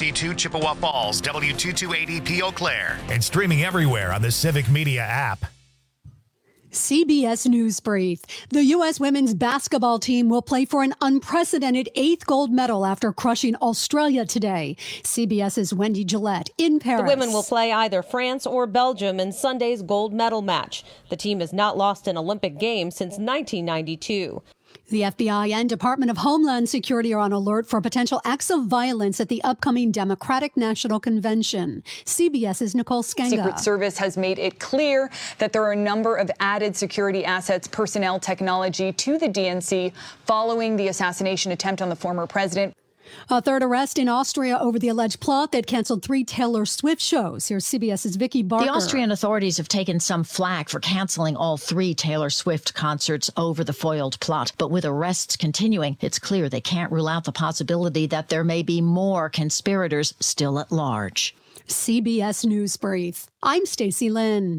W52 Chippewa Falls, W228EP Eau Claire, and streaming everywhere on the Civic Media app. CBS News Brief. The U.S. women's basketball team will play for an unprecedented 8th gold medal after crushing Australia today. CBS's Wendy Gillette in Paris. The women will play either France or Belgium in Sunday's gold medal match. The team has not lost an Olympic Games since 1992. The FBI and Department of Homeland Security are on alert for potential acts of violence at the upcoming Democratic National Convention. CBS's Nicole Skenga. Secret Service has made it clear that there are a number of added security assets, personnel, technology to the DNC following the assassination attempt on the former president. A third arrest in Austria over the alleged plot that canceled 3 Taylor Swift shows. Here's CBS's Vicky Barker. The Austrian authorities have taken some flack for canceling all 3 Taylor Swift concerts over the foiled plot. But with arrests continuing, it's clear they can't rule out the possibility that there may be more conspirators still at large. CBS News Brief. I'm Stacey Lynn.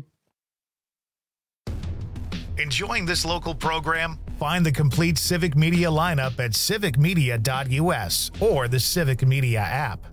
Enjoying this local program? Find the complete Civic Media lineup at civicmedia.us or the Civic Media app.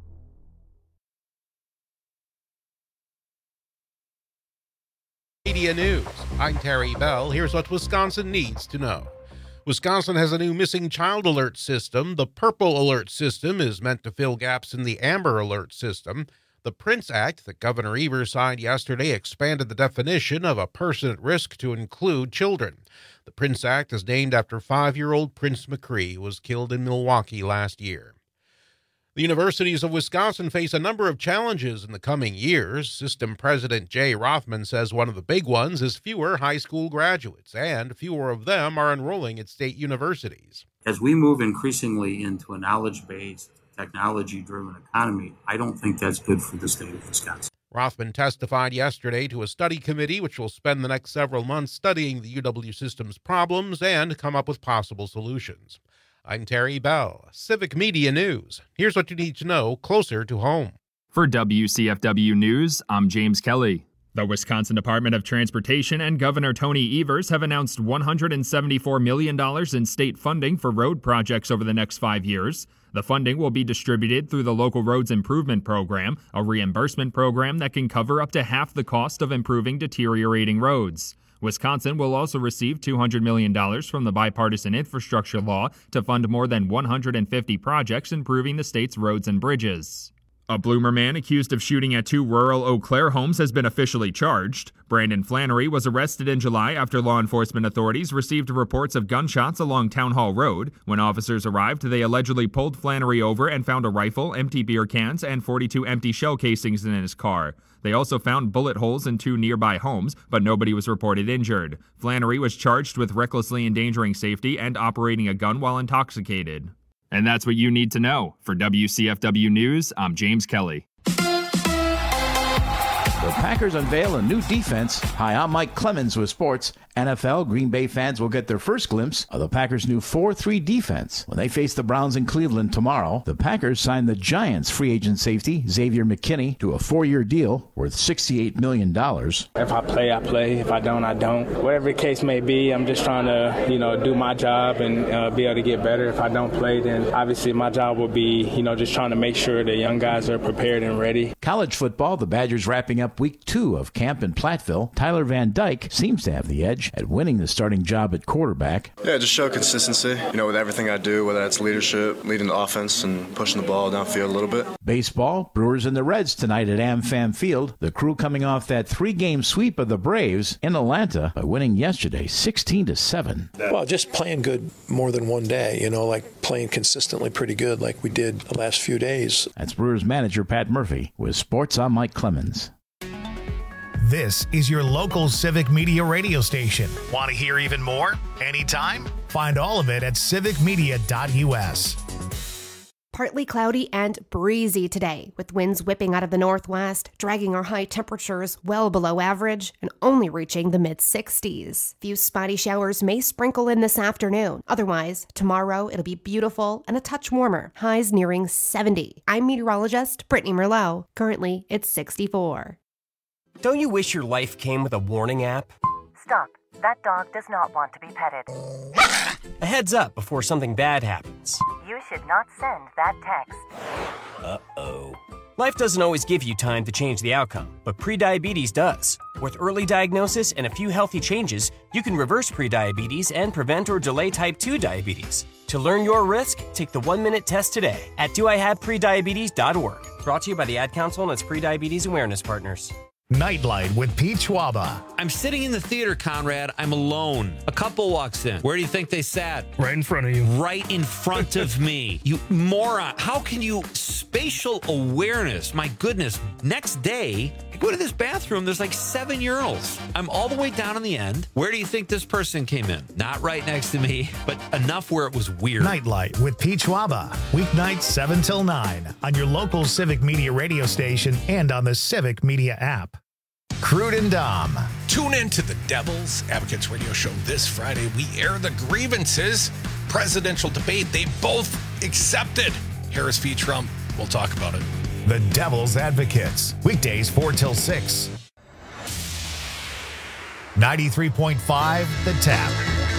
Media News. I'm Terry Bell. Here's what Wisconsin needs to know. Wisconsin has a new missing child alert system. The Purple Alert system is meant to fill gaps in the Amber Alert system. The Prince Act that Governor Evers signed yesterday expanded the definition of a person at risk to include children. The Prince Act is named after 5-year-old Prince McCree, who was killed in Milwaukee last year. The universities of Wisconsin face a number of challenges in the coming years. System President Jay Rothman says one of the big ones is fewer high school graduates, and fewer of them are enrolling at state universities. As we move increasingly into a knowledge-based, technology-driven economy, I don't think that's good for the state of Wisconsin. Rothman testified yesterday to a study committee which will spend the next several months studying the UW system's problems and come up with possible solutions. I'm Terry Bell, Civic Media News. Here's what you need to know closer to home. For WCFW News, I'm James Kelly. The Wisconsin Department of Transportation and Governor Tony Evers have announced $174 million in state funding for road projects over the next 5 years. The funding will be distributed through the Local Roads Improvement Program, a reimbursement program that can cover up to half the cost of improving deteriorating roads. Wisconsin will also receive $200 million from the bipartisan infrastructure law to fund more than 150 projects improving the state's roads and bridges. A Bloomer man accused of shooting at 2 rural Eau Claire homes has been officially charged. Brandon Flannery was arrested in July after law enforcement authorities received reports of gunshots along Town Hall Road. When officers arrived, they allegedly pulled Flannery over and found a rifle, empty beer cans, and 42 empty shell casings in his car. They also found bullet holes in 2 nearby homes, but nobody was reported injured. Flannery was charged with recklessly endangering safety and operating a gun while intoxicated. And that's what you need to know. For WCFW News, I'm James Kelly. The Packers unveil a new defense. Hi, I'm Mike Clemens with sports. NFL, Green Bay fans will get their first glimpse of the Packers' new 4-3 defense. When they face the Browns in Cleveland tomorrow, the Packers signed the Giants free agent safety, Xavier McKinney, to a 4-year deal worth $68 million. If I play, I play. If I don't, I don't. Whatever the case may be, I'm just trying to, do my job and be able to get better. If I don't play, then obviously my job will be, just trying to make sure the young guys are prepared and ready. College football, the Badgers wrapping up week 2 of camp in Platteville. Tyler Van Dyke seems to have the edge at winning the starting job at quarterback. Yeah, just show consistency, with everything I do, whether that's leadership, leading the offense, and pushing the ball downfield a little bit. Baseball, Brewers and the Reds tonight at AmFam Field. The Crew coming off that 3-game sweep of the Braves in Atlanta by winning yesterday 16-7. Well, just playing good more than one day, like playing consistently pretty good like we did the last few days. That's Brewers manager Pat Murphy. With sports, I'm Mike Clemens. This is your local Civic Media radio station. Want to hear even more? Anytime? Find all of it at civicmedia.us. Partly cloudy and breezy today, with winds whipping out of the northwest, dragging our high temperatures well below average and only reaching the mid-60s. Few spotty showers may sprinkle in this afternoon. Otherwise, tomorrow it'll be beautiful and a touch warmer, highs nearing 70. I'm meteorologist Brittany Merlot. Currently, it's 64. Don't you wish your life came with a warning app? Stop. That dog does not want to be petted. A heads up before something bad happens. You should not send that text. Uh-oh. Life doesn't always give you time to change the outcome, but prediabetes does. With early diagnosis and a few healthy changes, you can reverse prediabetes and prevent or delay type 2 diabetes. To learn your risk, take the 1-minute test today at doihaveprediabetes.org. Brought to you by the Ad Council and its prediabetes awareness partners. Nightlight with Pete Schwaba. I'm sitting in the theater, Conrad. I'm alone. A couple walks in. Where do you think they sat? Right in front of you. Right in front of me. You moron. How can you... Spatial awareness. My goodness. Next day, I go to this bathroom. There's like 7 urinals. I'm all the way down in the end. Where do you think this person came in? Not right next to me, but enough where it was weird. Nightlight with Pete Schwaba. Weeknights 7 till 9 on your local Civic Media radio station and on the Civic Media app. Crude and Dom. Tune in to the Devil's Advocates radio show this Friday. We air the grievances. Presidential debate. They both accepted Harris v. Trump. We'll talk about it. The Devil's Advocates. Weekdays 4 till 6. 93.5 The Tap.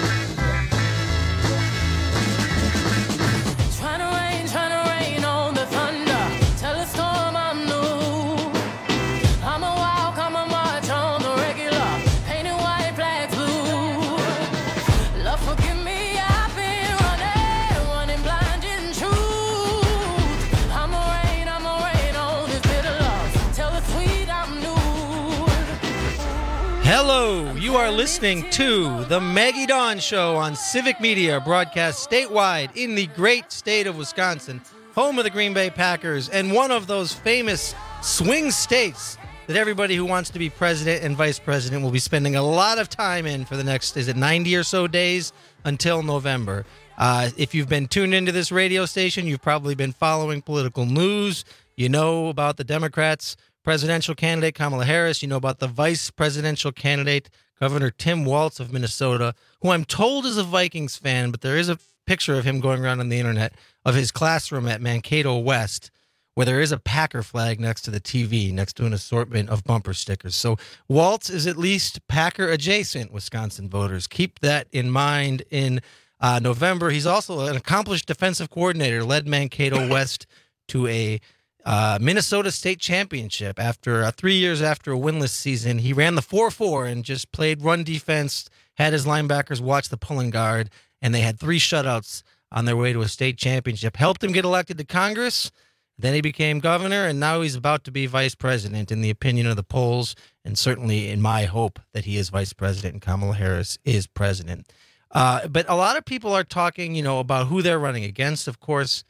Hello, you are listening to The Maggie Dawn Show on Civic Media, broadcast statewide in the great state of Wisconsin, home of the Green Bay Packers, and one of those famous swing states that everybody who wants to be president and vice president will be spending a lot of time in for the next, 90 or so days until November. If you've been tuned into this radio station, you've probably been following political news. You know about the Democrats' presidential candidate, Kamala Harris. You know about the vice presidential candidate, Governor Tim Walz of Minnesota, who I'm told is a Vikings fan, but there is a picture of him going around on the internet of his classroom at Mankato West, where there is a Packer flag next to the TV, next to an assortment of bumper stickers. So Walz is at least Packer adjacent, Wisconsin voters. Keep that in mind in November. He's also an accomplished defensive coordinator, led Mankato West to a Minnesota State Championship after 3 years after a winless season. He ran the 4-4 and just played run defense, had his linebackers watch the pulling guard, and they had 3 shutouts on their way to a state championship. Helped him get elected to Congress. Then he became governor, and now he's about to be vice president in the opinion of the polls, and certainly in my hope that he is vice president and Kamala Harris is president. But a lot of people are talking, about who they're running against, of course.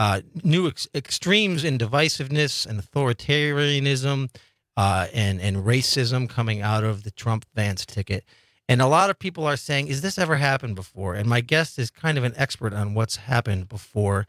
New extremes in divisiveness and authoritarianism and racism coming out of the Trump-Vance ticket. And a lot of people are saying, is this ever happened before? And my guest is kind of an expert on what's happened before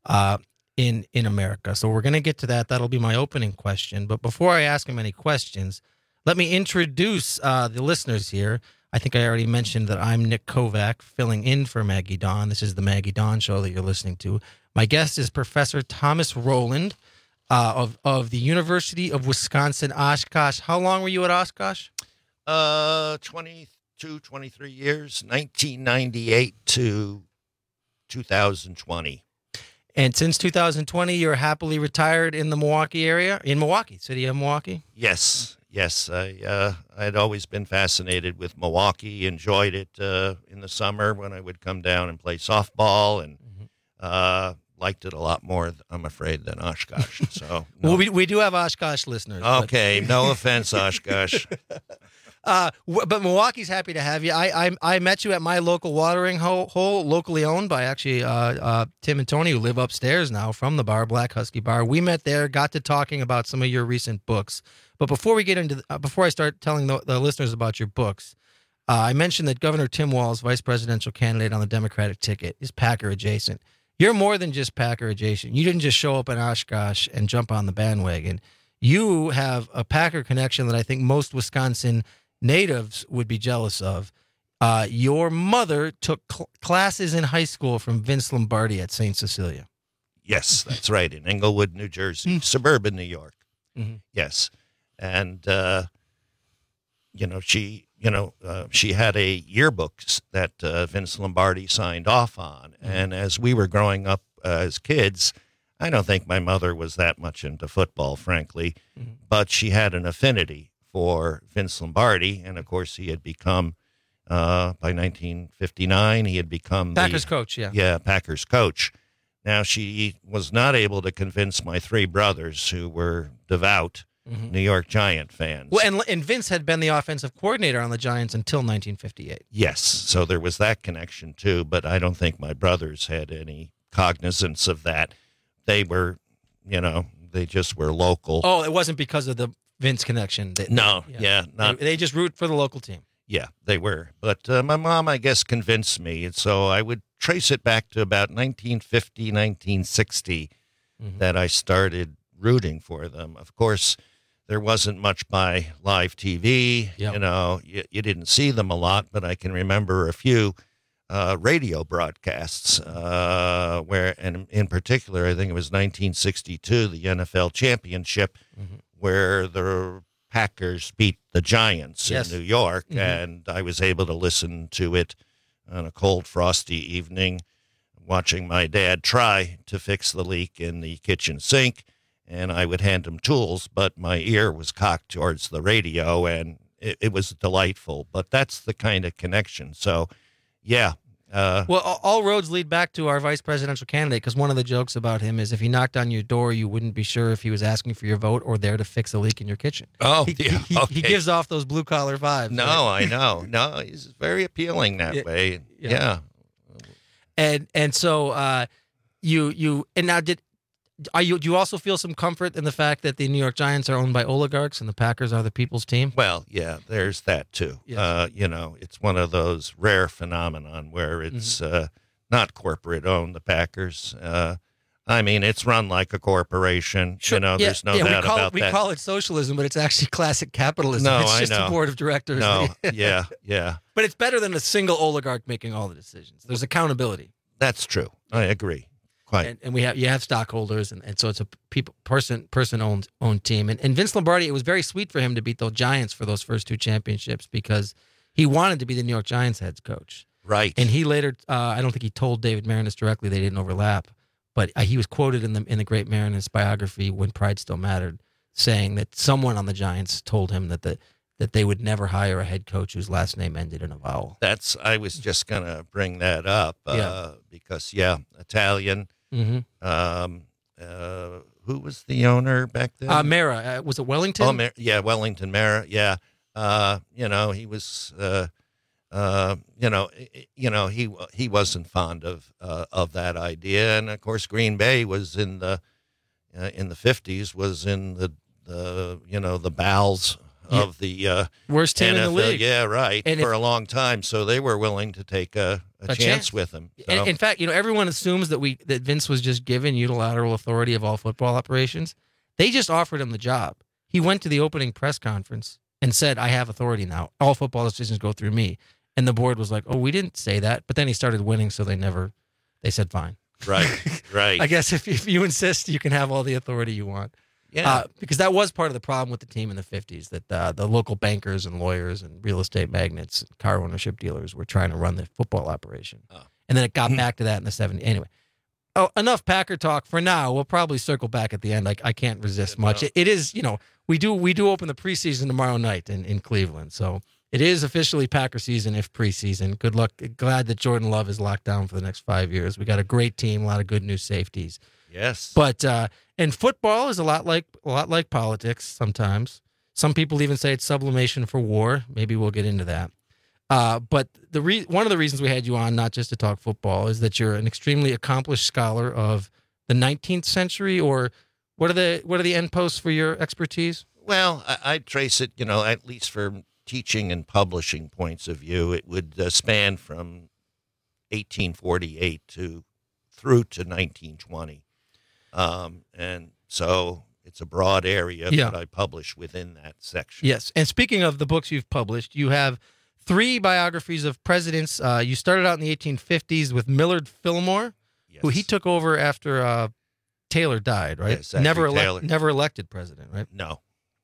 in America. So we're going to get to that. That'll be my opening question. But before I ask him any questions, let me introduce the listeners here. I think I already mentioned that I'm Nick Kovac, filling in for Maggie Dawn. This is the Maggie Dawn Show that you're listening to. My guest is Professor Thomas Rowland of the University of Wisconsin, Oshkosh. How long were you at Oshkosh? 23 years, 1998 to 2020. And since 2020, you're happily retired in the Milwaukee area, city of Milwaukee? Yes. I'd always been fascinated with Milwaukee, enjoyed it in the summer when I would come down and play softball, and liked it a lot more, I'm afraid, than Oshkosh. So, no. Well, we do have Oshkosh listeners. Okay, no offense, Oshkosh. But Milwaukee's happy to have you. I met you at my local watering hole, locally owned by actually Tim and Tony, who live upstairs now from the bar, Black Husky Bar. We met there, got to talking about some of your recent books. But before we get into before I start telling the listeners about your books, I mentioned that Governor Tim Walz, vice presidential candidate on the Democratic ticket, is Packer adjacent. You're more than just Packer adjacent. You didn't just show up in Oshkosh and jump on the bandwagon. You have a Packer connection that I think most Wisconsin natives would be jealous of. Your mother took classes in high school from Vince Lombardi at St. Cecilia. Yes, that's right, in Englewood, New Jersey, suburban New York. Mm-hmm. Yes, and she had a yearbook that Vince Lombardi signed off on, and as we were growing up as kids, I don't think my mother was that much into football, frankly, but she had an affinity for Vince Lombardi. And, of course, he had become, by 1959, he had become Packers coach, yeah. Yeah, Packers coach. Now, she was not able to convince my three brothers, who were devout New York Giant fans. Well, and Vince had been the offensive coordinator on the Giants until 1958. Yes, so there was that connection, too, but I don't think my brothers had any cognizance of that. They were, they just were local. Oh, it wasn't because of the Vince connection. They just root for the local team. Yeah, they were. But my mom, I guess, convinced me. And so I would trace it back to about 1950, 1960 that I started rooting for them. Of course, there wasn't much by live TV. Yep. You didn't see them a lot, but I can remember a few radio broadcasts where, and in particular, I think it was 1962, the NFL championship, where the Packers beat the Giants in New York, and I was able to listen to it on a cold, frosty evening, watching my dad try to fix the leak in the kitchen sink, and I would hand him tools, but my ear was cocked towards the radio, and it was delightful. But that's the kind of connection. So, yeah. Well, all roads lead back to our vice presidential candidate, because one of the jokes about him is if he knocked on your door, you wouldn't be sure if he was asking for your vote or there to fix a leak in your kitchen. Oh, He gives off those blue-collar vibes. No, right? I know. No, he's very appealing that way. Yeah. And so do you also feel some comfort in the fact that the New York Giants are owned by oligarchs and the Packers are the people's team? Well, yeah, there's that too. Yes. It's one of those rare phenomenon where it's not corporate owned, the Packers. It's run like a corporation. Sure. There's no doubt about that. We call it socialism, but it's actually classic capitalism. No, it's just a board of directors. No, yeah. But it's better than a single oligarch making all the decisions. There's accountability. That's true. I agree. Quite. And you have stockholders, and so it's a person owned team. And Vince Lombardi, it was very sweet for him to beat the Giants for those first two championships because he wanted to be the New York Giants head coach. Right. And he later, I don't think he told David Marinus directly, they didn't overlap, but he was quoted in the great Marinus biography, When Pride Still Mattered, saying that someone on the Giants told him that they would never hire a head coach whose last name ended in a vowel. I was just going to bring that up because, Italian. Who was the owner back then? Mara. Was it Wellington? Oh, Wellington Mara. Yeah. He was, he wasn't fond of that idea. And of course, Green Bay was in the 50s, was in the bowels of the worst team NFL. in the league. Yeah, right. And for a long time. So they were willing to take a chance with him. So. And in fact, everyone assumes that Vince was just given unilateral authority of all football operations. They just offered him the job. He went to the opening press conference and said, "I have authority now. All football decisions go through me." And the board was like, "Oh, we didn't say that." But then he started winning, so they said fine. Right, right. I guess if you insist, you can have all the authority you want. Yeah, because that was part of the problem with the team in the 50s, that the local bankers and lawyers and real estate magnates, and car ownership dealers were trying to run the football operation. And then it got back to that in the 70s. Anyway, enough Packer talk for now. We'll probably circle back at the end. I can't resist much. It is, we do open the preseason tomorrow night in Cleveland. So it is officially Packer season if preseason. Good luck. Glad that Jordan Love is locked down for the next 5 years. We got a great team, a lot of good new safeties. Yes. But and football is a lot like politics sometimes. Some people even say it's sublimation for war. Maybe we'll get into that. But one of the reasons we had you on, not just to talk football, is that you're an extremely accomplished scholar of the 19th century. Or what are the end posts for your expertise? Well, I trace it, at least from teaching and publishing points of view, it would span from 1848 through to 1920. And so it's a broad area, but I publish within that section. Yes. And speaking of the books you've published, you have 3 biographies of presidents. You started out in the 1850s with Millard Fillmore, who he took over after Taylor died, right? Yes, never elected president, right? No.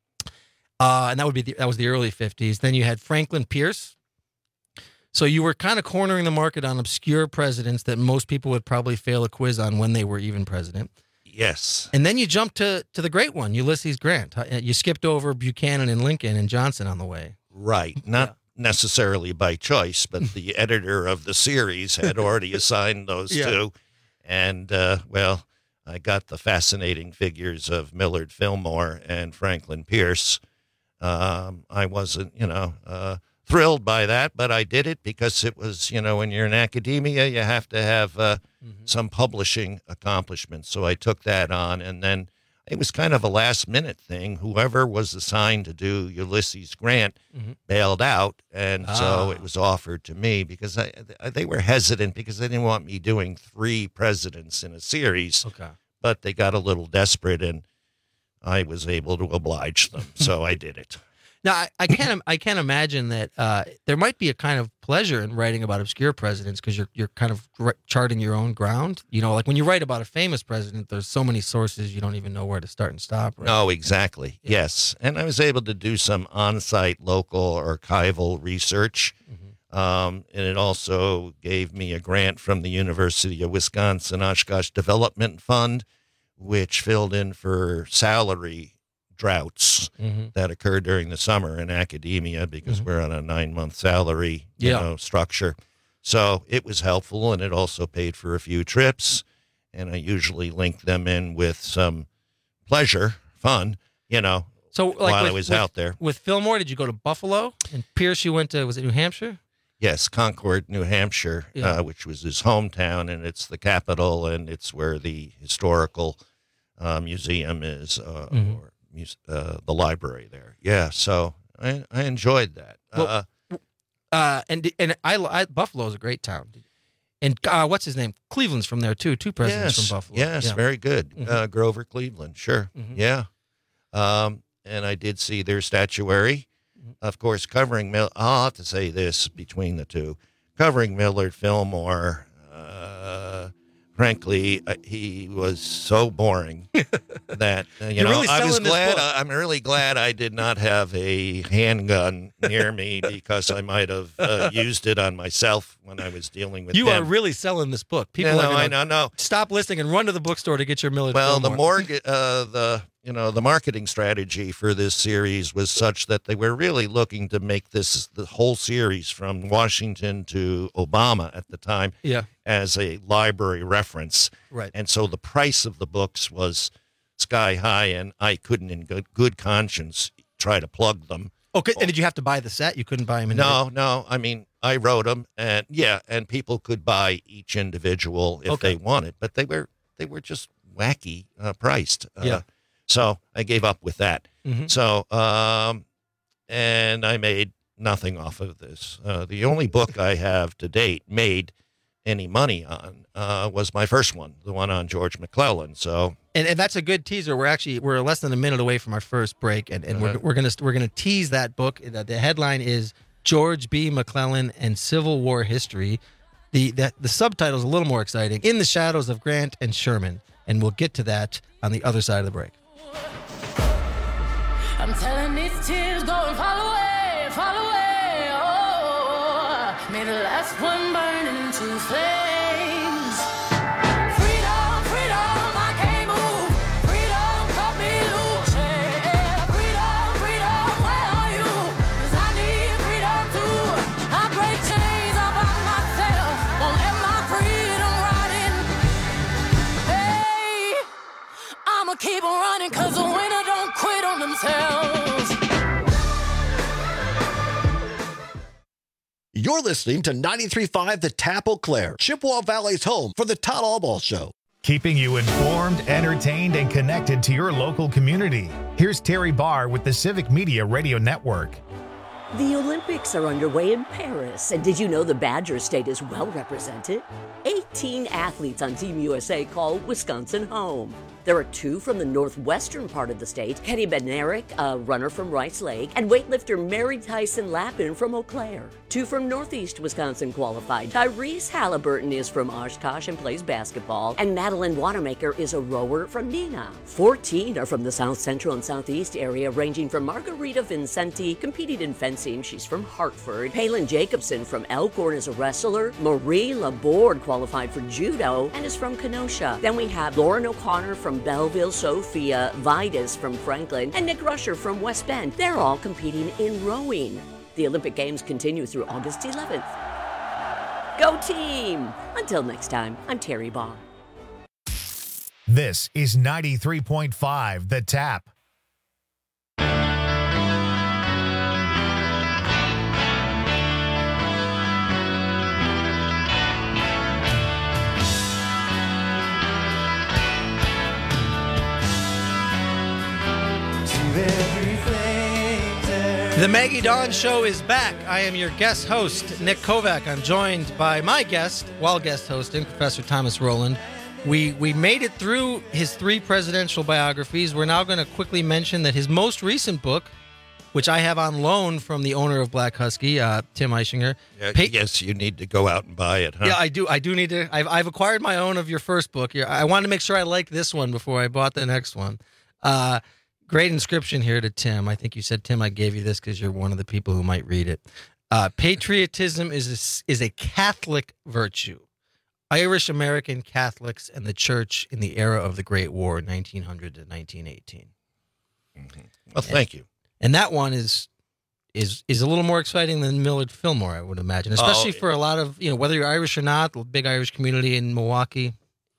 And that was the early 50s. Then you had Franklin Pierce. So you were kind of cornering the market on obscure presidents that most people would probably fail a quiz on when they were even president. Yes. And then you jumped to the great one, Ulysses Grant. You skipped over Buchanan and Lincoln and Johnson on the way. Right. Not necessarily by choice, but the editor of the series had already assigned those two. And, well, I got the fascinating figures of Millard Fillmore and Franklin Pierce. I wasn't, thrilled by that, but I did it because it was, when you're in academia, you have to have some publishing accomplishments. So I took that on, and then it was kind of a last-minute thing. Whoever was assigned to do Ulysses Grant bailed out, and so it was offered to me because they were hesitant because they didn't want me doing 3 presidents in a series. Okay. But they got a little desperate, and I was able to oblige them, so I did it. Now, I can't imagine that there might be a kind of pleasure in writing about obscure presidents because you're kind of charting your own ground. Like when you write about a famous president, there's so many sources you don't even know where to start and stop. Right? No, exactly. Yeah. Yes, and I was able to do some on-site local archival research, and it also gave me a grant from the University of Wisconsin Oshkosh Development Fund, which filled in for salary droughts that occurred during the summer in academia because we're on a 9-month salary structure. So it was helpful, and it also paid for a few trips, and I usually link them in with some pleasure, fun, so while I was out there. With Fillmore, did you go to Buffalo? And Pierce, you went to, was it New Hampshire? Yes, Concord, New Hampshire, which was his hometown, and it's the capital, and it's where the historical museum is, or the library there. Yeah, so I enjoyed that. Well, and I Buffalo's a great town. And what's his name? Cleveland's from there too. 2 presidents from Buffalo. Yes, very good. Grover Cleveland, sure. Yeah. And I did see their statuary. Of course, covering I'll have to say this between the two. Covering Millard Fillmore, frankly, he was so boring that I was glad. I'm really glad I did not have a handgun near me because I might have used it on myself when I was dealing with. You are really selling this book. People are going to stop listening and run to the bookstore to get your Millard Fillmore. The marketing strategy for this series was such that they were really looking to make the whole series from Washington to Obama at the time as a library reference. Right. And so the price of the books was sky high, and I couldn't in good conscience try to plug them. Okay, and did you have to buy the set? You couldn't buy them? No. I mean, I wrote them, and people could buy each individual if they wanted, but they were just wacky priced. So I gave up with that. So, and I made nothing off of this. The only book I have to date made any money on was my first one, the one on George McClellan. So, and that's a good teaser. We're less than a minute away from our first break, and we're gonna tease that book. The headline is George B. McClellan and Civil War History. The subtitle is a little more exciting: In the Shadows of Grant and Sherman, and we'll get to that on the other side of the break. I'm telling these tears go and fall away, oh, may the last one burn into flames. Freedom, freedom, I can't move, freedom, cut me loose, yeah. Freedom, where are you? 'Cause I need freedom too. I break chains all by myself, won't let my freedom rot in. Hey, I'ma keep on running 'cause the winner don't quit on themselves. You're listening to 93.5 The Tap Eau Claire, Chippewa Valley's home for the Todd Allball Show. Keeping you informed, entertained, and connected to your local community. Here's Terry Barr with the Civic Media Radio Network. The Olympics are underway in Paris, and did you know the Badger State is well represented? 18 athletes on Team USA call Wisconsin home. There are 2 from the northwestern part of the state, Kenny Bednarik, a runner from Rice Lake, and weightlifter Mary Tyson Lappin from Eau Claire. 2 from northeast Wisconsin qualified. Tyrese Halliburton is from Oshkosh and plays basketball, and Madeline Wanamaker is a rower from Neenah. 14 are from the south central and southeast area, ranging from Margarita Vincenti, competing in fencing, she's from Hartford. Palin Jacobson from Elkhorn is a wrestler. Marie Laborde qualified for judo and is from Kenosha. Then we have Lauren O'Connor from from Belleville, Sophia, Vidas from Franklin, and Nick Rusher from West Bend. They're all competing in rowing. The Olympic Games continue through August 11th. Go team! Until next time, I'm Terry Baugh. This is 93.5 The Tap. The Maggie Dawn Show is back. I am your guest host, Nick Kovac. I'm joined by my guest, while guest hosting, Professor Thomas Rowland. We made it through his 3 presidential biographies. We're now going to quickly mention that his most recent book, which I have on loan from the owner of Black Husky, Tim Eischinger. Yes, you need to go out and buy it, huh? Yeah, I do. I do need to. I've acquired my own of your first book. I wanted to make sure I liked this one before I bought the next one. Great inscription here to Tim. I think you said, Tim, I gave you this because you're one of the people who might read it. Patriotism is a Catholic virtue. Irish American Catholics and the Church in the era of the Great War, 1900 to 1918. Mm-hmm. Well, thank you. And that one is a little more exciting than Millard Fillmore, I would imagine, especially for a lot of, whether you're Irish or not, the big Irish community in Milwaukee.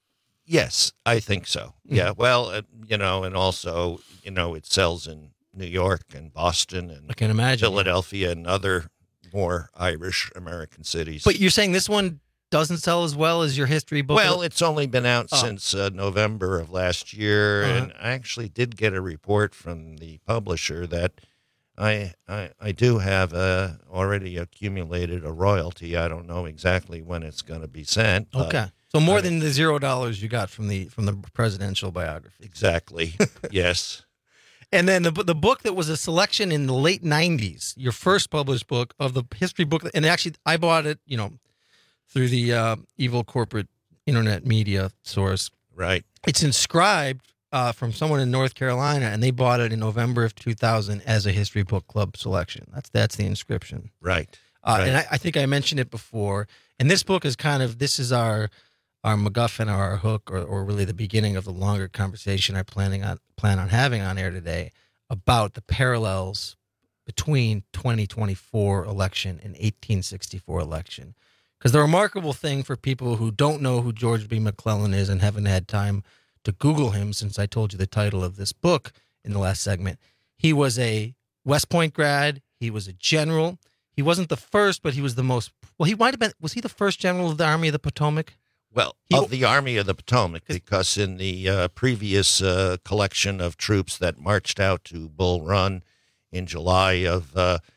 Yes, I think so. Yeah, well, and also, it sells in New York and Boston and I can imagine, Philadelphia and other more Irish American cities. But you're saying this one doesn't sell as well as your history book? Well, it's only been out since November of last year, and I actually did get a report from the publisher that I do have already accumulated a royalty. I don't know exactly when it's going to be sent. Okay. So more than the $0 you got from the presidential biography. Exactly. Yes. And then the book that was a selection in the late 90s, your first published book of the history book, and actually I bought it, through the evil corporate internet media source. Right. It's inscribed from someone in North Carolina, and they bought it in November of 2000 as a history book club selection. That's the inscription. Right. And I think I mentioned it before. And this book is this is our MacGuffin or our hook, or really the beginning of the longer conversation I plan on having on air today about the parallels between 2024 election and 1864 election. Because the remarkable thing for people who don't know who George B. McClellan is and haven't had time to Google him since I told you the title of this book in the last segment, he was a West Point grad. He was a general. He wasn't the first, but he was the most. Well, he might have been. Was he the first general of the Army of the Potomac? Well, of the Army of the Potomac, because in the previous collection of troops that marched out to Bull Run in July of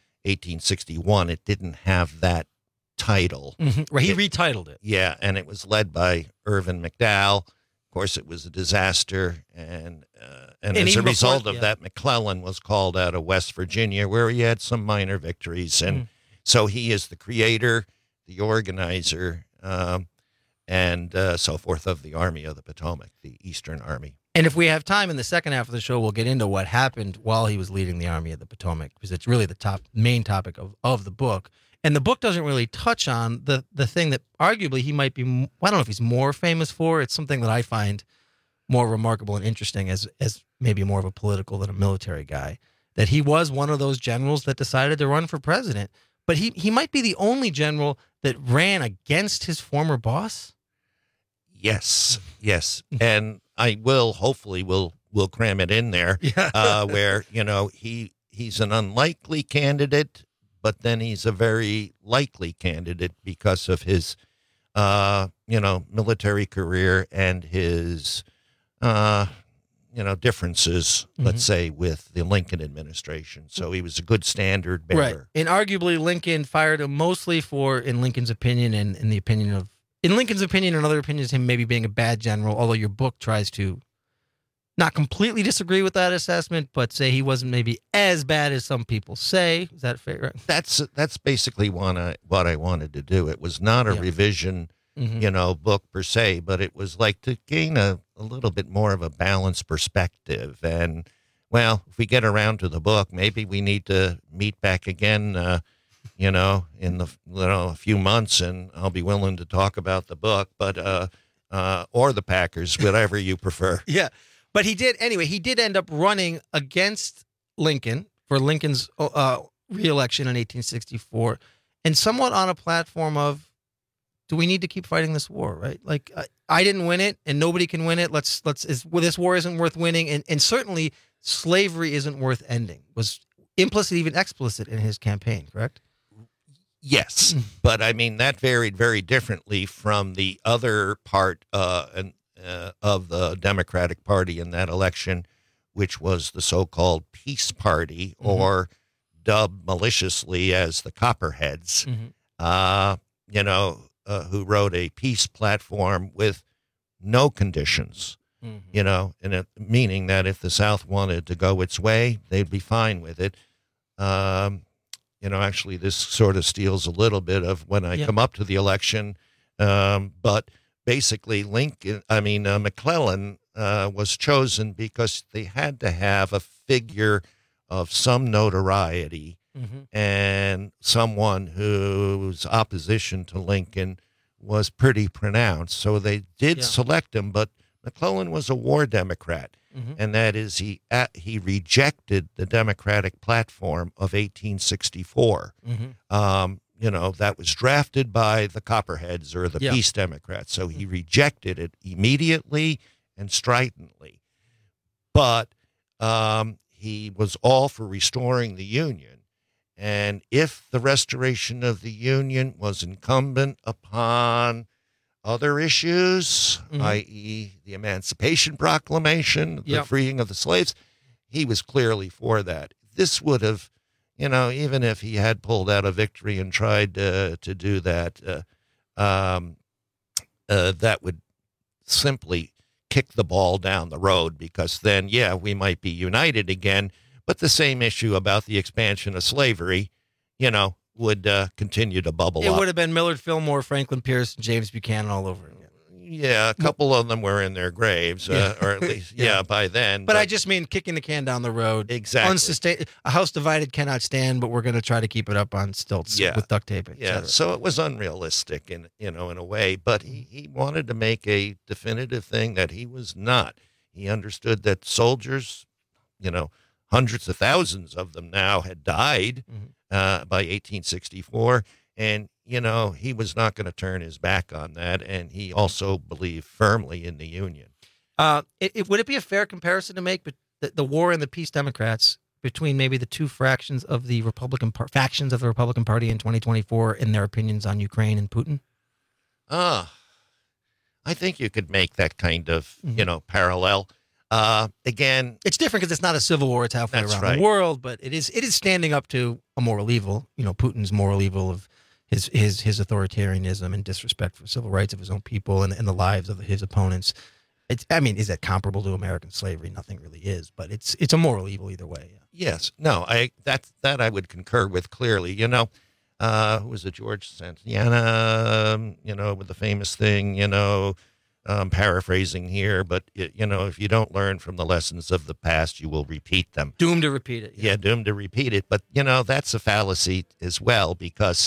1861, it didn't have that title. Mm-hmm. Right, he retitled it. Yeah, and it was led by Irvin McDowell. Of course, it was a disaster, and as a result of that, McClellan was called out of West Virginia, where he had some minor victories, and so he is the creator, the organizer, and so forth of the Army of the Potomac, the Eastern Army. And if we have time in the second half of the show, we'll get into what happened while he was leading the Army of the Potomac, because it's really the main topic of the book. And the book doesn't really touch on the thing that arguably he might be, I don't know if he's more famous for. It's something that I find more remarkable and interesting as maybe more of a political than a military guy, that he was one of those generals that decided to run for president. But he might be the only general that ran against his former boss. Yes. And I hopefully will cram it in there, where, he's an unlikely candidate, but then he's a very likely candidate because of his, military career and his, differences, let's say, with the Lincoln administration. So he was a good standard bearer. Right. And arguably Lincoln fired him mostly for, in Lincoln's opinion and in Lincoln's opinion and other opinions, him maybe being a bad general, although your book tries to not completely disagree with that assessment, but say he wasn't maybe as bad as some people say. Is that fair? That's basically what I wanted to do. It was not a revision, book per se, but it was like to gain a little bit more of a balanced perspective. And, well, if we get around to the book, maybe we need to meet back again, in a few months, and I'll be willing to talk about the book, but or the Packers, whatever you prefer. Yeah. But he did end up running against Lincoln for Lincoln's re-election in 1864, and somewhat on a platform of, do we need to keep fighting this war, right? Like, I didn't win it, and nobody can win it. This war isn't worth winning, and certainly slavery isn't worth ending. Was implicit, even explicit, in his campaign, correct? Yes, but I mean, that varied very differently from the other part of the Democratic Party in that election, which was the so-called Peace Party, or dubbed maliciously as the Copperheads, who wrote a peace platform with no conditions, and meaning that if the South wanted to go its way, they'd be fine with it. Actually, this sort of steals a little bit of when I come up to the election, but basically McClellan was chosen because they had to have a figure of some notoriety and someone whose opposition to Lincoln was pretty pronounced. So they did select him, but McClellan was a war Democrat, and that is he rejected the Democratic platform of 1864. That was drafted by the Copperheads or the Peace Democrats. So he rejected it immediately and stridently. But he was all for restoring the Union. And if the restoration of the Union was incumbent upon other issues, i.e. the Emancipation Proclamation, the freeing of the slaves, he was clearly for that. This would have, even if he had pulled out a victory and tried to do that, that would simply kick the ball down the road, because then, we might be united again, but the same issue about the expansion of slavery, would continue to bubble up. It would have been Millard Fillmore, Franklin Pierce, and James Buchanan all over again. Yeah, a couple of them were in their graves, or at least, by then. But I just mean kicking the can down the road. Exactly. A house divided cannot stand, but we're going to try to keep it up on stilts with duct tape. So it was unrealistic in a way, but he wanted to make a definitive thing that he was not. He understood that soldiers, hundreds of thousands of them now had died by 1864, and he was not going to turn his back on that, and he also believed firmly in the Union. Would it be a fair comparison to make the war and the Peace Democrats between maybe the two factions of the Republican Party in 2024 in their opinions on Ukraine and Putin? I think you could make that kind of parallel. Again, it's different because it's not a civil war; it's halfway around the world. But it is standing up to a moral evil. Putin's moral evil of his authoritarianism and disrespect for civil rights of his own people and the lives of his opponents. Is that comparable to American slavery? Nothing really is, but it's a moral evil either way. Yes, no, that I would concur with clearly. Who was it? George Santayana? With the famous thing. I'm paraphrasing here, but if you don't learn from the lessons of the past, you will repeat them. Doomed to repeat it. Yeah, doomed to repeat it. But that's a fallacy as well, because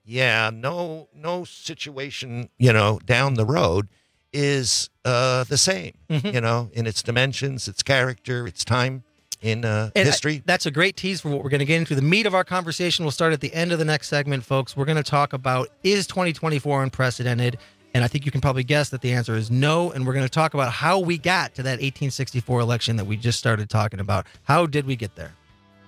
no situation down the road is the same. In its dimensions, its character, its time in history. That's a great tease for what we're going to get into. The meat of our conversation will start at the end of the next segment, folks. We're going to talk about, is 2024 unprecedented? And I think you can probably guess that the answer is no. And we're going to talk about how we got to that 1864 election that we just started talking about. How did we get there?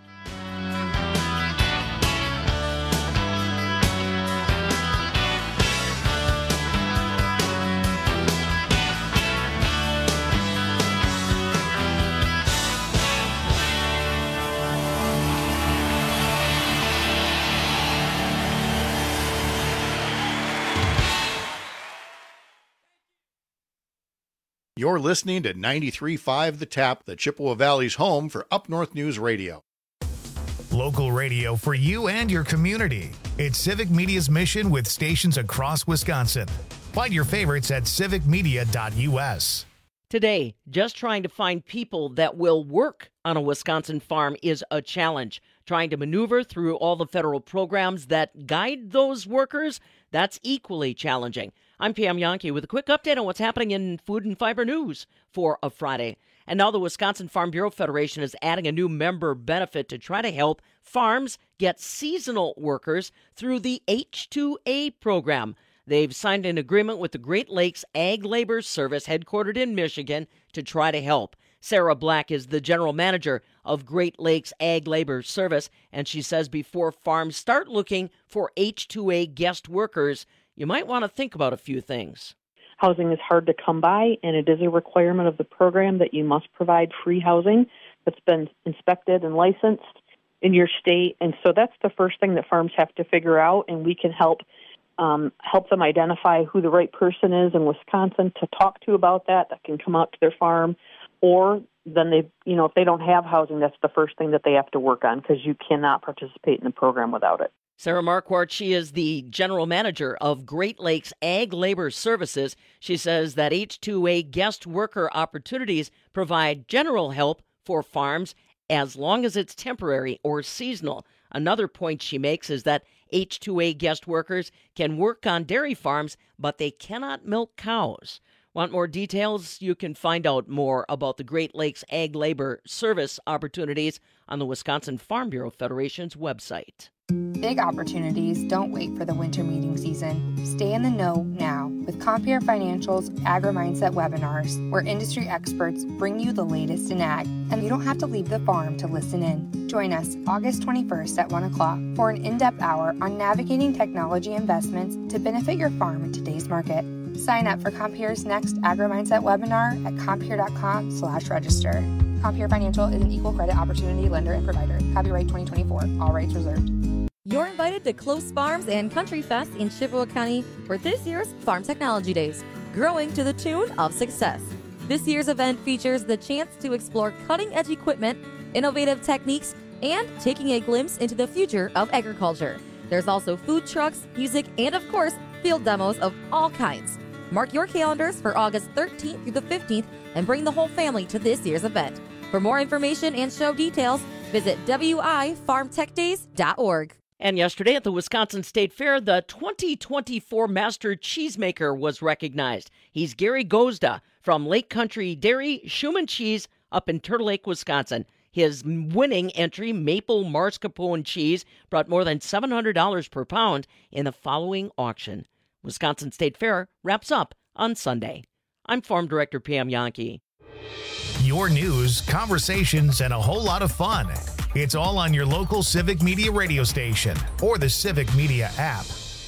You're listening to 93.5 The Tap, the Chippewa Valley's home for Up North News Radio. Local radio for you and your community. It's Civic Media's mission with stations across Wisconsin. Find your favorites at civicmedia.us. Today, just trying to find people that will work on a Wisconsin farm is a challenge. Trying to maneuver through all the federal programs that guide those workers, that's equally challenging. I'm Pam Yonke with a quick update on what's happening in food and fiber news for a Friday. And now the Wisconsin Farm Bureau Federation is adding a new member benefit to try to help farms get seasonal workers through the H-2A program. They've signed an agreement with the Great Lakes Ag Labor Service, headquartered in Michigan, to try to help. Sarah Black is the general manager of Great Lakes Ag Labor Service, and she says before farms start looking for H-2A guest workers, you might want to think about a few things. Housing is hard to come by, and it is a requirement of the program that you must provide free housing that's been inspected and licensed in your state. And so that's the first thing that farms have to figure out, and we can help them identify who the right person is in Wisconsin to talk to about that can come out to their farm. Or then if they don't have housing, that's the first thing that they have to work on, because you cannot participate in the program without it. Sarah Marquardt, she is the general manager of Great Lakes Ag Labor Services. She says that H-2A guest worker opportunities provide general help for farms as long as it's temporary or seasonal. Another point she makes is that H-2A guest workers can work on dairy farms, but they cannot milk cows. Want more details? You can find out more about the Great Lakes Ag Labor Service opportunities on the Wisconsin Farm Bureau Federation's website. Big opportunities don't wait for the winter meeting season. Stay in the know now with Compeer Financial's Agri-Mindset webinars, where industry experts bring you the latest in ag, and you don't have to leave the farm to listen in. Join us August 21st at 1 o'clock for an in-depth hour on navigating technology investments to benefit your farm in today's market. Sign up for Compeer's next Agri-Mindset webinar at compeer.com/register. Compeer Financial is an equal credit opportunity lender and provider. Copyright 2024. All rights reserved. You're invited to Close Farms and Country Fest in Chippewa County for this year's Farm Technology Days, growing to the tune of success. This year's event features the chance to explore cutting-edge equipment, innovative techniques, and taking a glimpse into the future of agriculture. There's also food trucks, music, and of course, field demos of all kinds. Mark your calendars for August 13th through the 15th and bring the whole family to this year's event. For more information and show details, visit wifarmtechdays.org. And yesterday at the Wisconsin State Fair, the 2024 Master Cheesemaker was recognized. He's Gary Gozda from Lake Country Dairy, Schumann Cheese up in Turtle Lake, Wisconsin. His winning entry, maple mascarpone cheese, brought more than $700 per pound in the following auction. Wisconsin State Fair wraps up on Sunday. I'm Farm Director Pam Yankee. Your news, conversations, and a whole lot of fun. It's all on your local Civic Media radio station or the Civic Media app.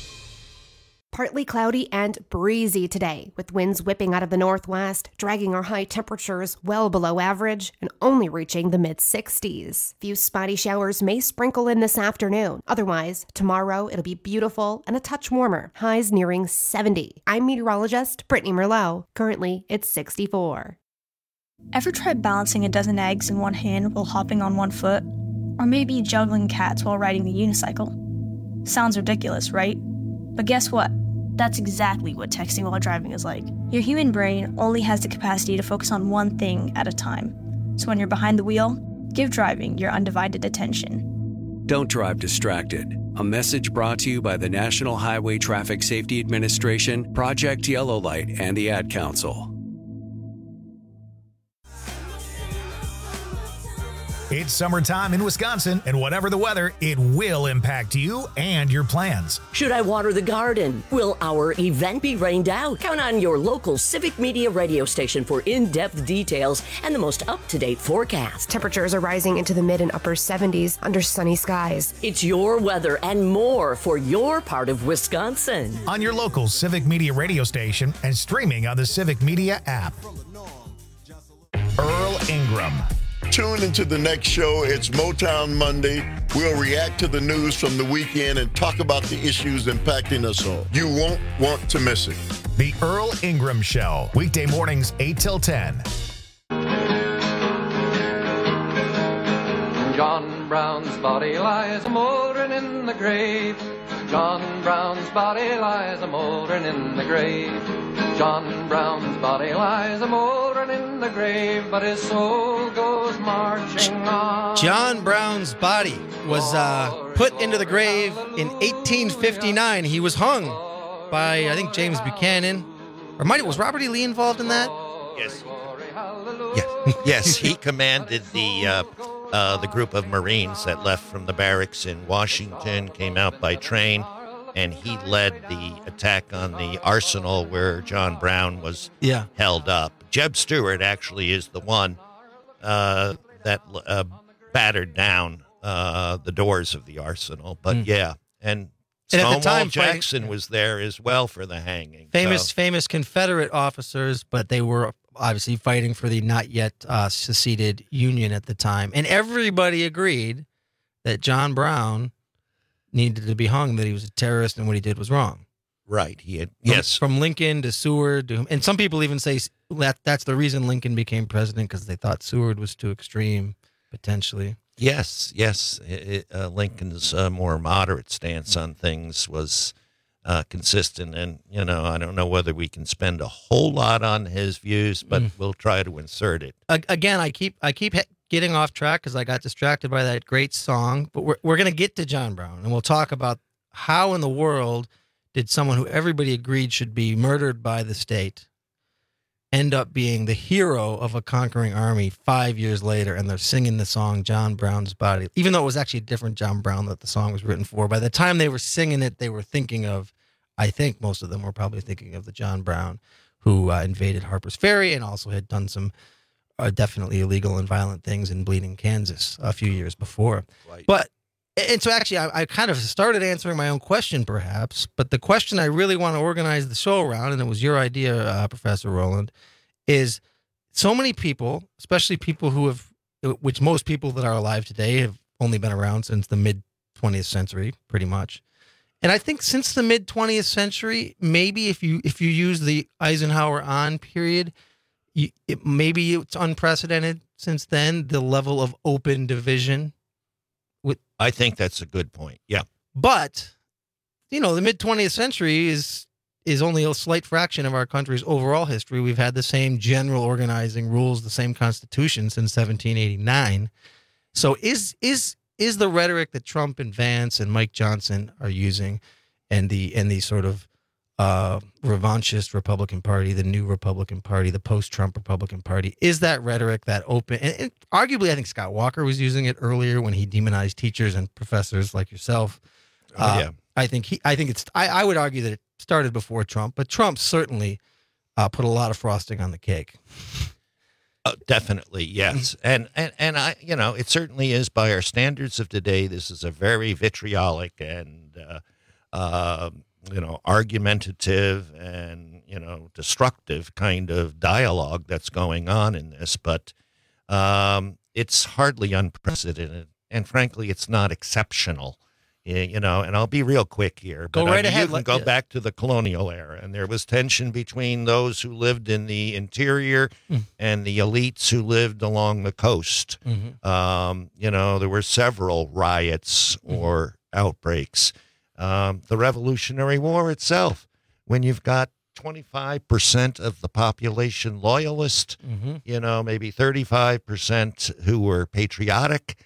Partly cloudy and breezy today, with winds whipping out of the northwest, dragging our high temperatures well below average and only reaching the mid-60s. Few spotty showers may sprinkle in this afternoon. Otherwise, tomorrow it'll be beautiful and a touch warmer, highs nearing 70. I'm meteorologist Brittany Merlot. Currently, it's 64. Ever tried balancing a dozen eggs in one hand while hopping on one foot? Or maybe juggling cats while riding a unicycle? Sounds ridiculous, right? But guess what? That's exactly what texting while driving is like. Your human brain only has the capacity to focus on one thing at a time. So when you're behind the wheel, give driving your undivided attention. Don't drive distracted. A message brought to you by the National Highway Traffic Safety Administration, Project Yellow Light, and the Ad Council. It's summertime in Wisconsin, and whatever the weather, it will impact you and your plans. Should I water the garden? Will our event be rained out? Count on your local Civic Media radio station for in-depth details and the most up-to-date forecast. Temperatures are rising into the mid and upper 70s under sunny skies. It's your weather and more for your part of Wisconsin. On your local Civic Media radio station and streaming on the Civic Media app. Earl Ingram. Tune into the next show. It's Motown Monday. We'll react to the news from the weekend and talk about the issues impacting us all. You won't want to miss it. The Earl Ingram Show, weekday mornings 8 till 10. John Brown's body lies moldering in the grave. John Brown's body lies a-moldering in the grave. John Brown's body lies a-moldering in the grave, but his soul goes marching on. John Brown's body was put into the grave in 1859. He was hung by, I think, James Buchanan. Or was Robert E. Lee involved in that? Yes. Yes, he commanded the group of Marines that left from the barracks in Washington, came out by train, and he led the attack on the arsenal where John Brown was held up. Jeb Stuart actually is the one that battered down the doors of the arsenal. But and at the time, Jackson was there as well for the hanging. Famous Confederate officers, but they were obviously fighting for the not yet seceded Union at the time. And everybody agreed that John Brown needed to be hung, that he was a terrorist and what he did was wrong. Right. He had from Lincoln to Seward and some people even say that's the reason Lincoln became president, because they thought Seward was too extreme potentially. Yes. Lincoln's more moderate stance on things was consistent, and I don't know whether we can spend a whole lot on his views, but we'll try to insert it. Again, I keep getting off track because I got distracted by that great song, but we're going to get to John Brown, and we'll talk about how in the world did someone who everybody agreed should be murdered by the state end up being the hero of a conquering army 5 years later, and they're singing the song John Brown's Body, even though it was actually a different John Brown that the song was written for. By the time they were singing it, they were thinking of, I think most of them were probably thinking of the John Brown who invaded Harper's Ferry and also had done some definitely illegal and violent things in Bleeding, Kansas a few years before. Right. And so actually I kind of started answering my own question perhaps, but the question I really want to organize the show around, and it was your idea, Professor Rowland, is so many people, especially people which most people that are alive today have only been around since the mid-20th century, pretty much. And I think since the mid-20th century, maybe if you use the Eisenhower on period, maybe it's unprecedented since then, the level of open division. I think that's a good point. Yeah. But, the mid-20th century is only a slight fraction of our country's overall history. We've had the same general organizing rules, the same Constitution since 1789. So is the rhetoric that Trump and Vance and Mike Johnson are using, and the sort of revanchist Republican Party, the new Republican Party, the post-Trump Republican Party, is that rhetoric that open? And arguably, I think Scott Walker was using it earlier when he demonized teachers and professors like yourself. I would argue that it started before Trump, but Trump certainly put a lot of frosting on the cake. Definitely, yes, and I, it certainly is by our standards of today. This is a very vitriolic and argumentative and, destructive kind of dialogue that's going on in this, but it's hardly unprecedented. And frankly, it's not exceptional, and I'll be real quick here. Go right ahead. You can go back to the colonial era, and there was tension between those who lived in the interior and the elites who lived along the coast. There were several riots or outbreaks. The Revolutionary War itself, when you've got 25% of the population loyalist, maybe 35% who were patriotic,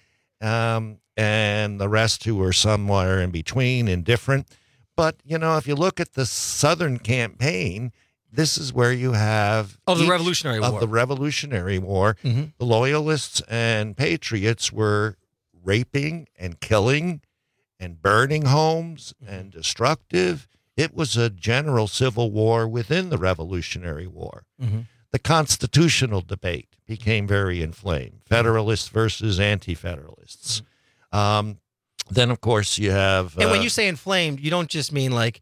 and the rest who were somewhere in between, indifferent. But, if you look at the Southern campaign, this is where you have the Revolutionary War. Of the Revolutionary War, the loyalists and patriots were raping and killing and burning homes and destructive. It was a general civil war within the Revolutionary War. The constitutional debate became very inflamed, Federalists versus Anti-Federalists. Then, of course, you have... and when you say inflamed, you don't just mean like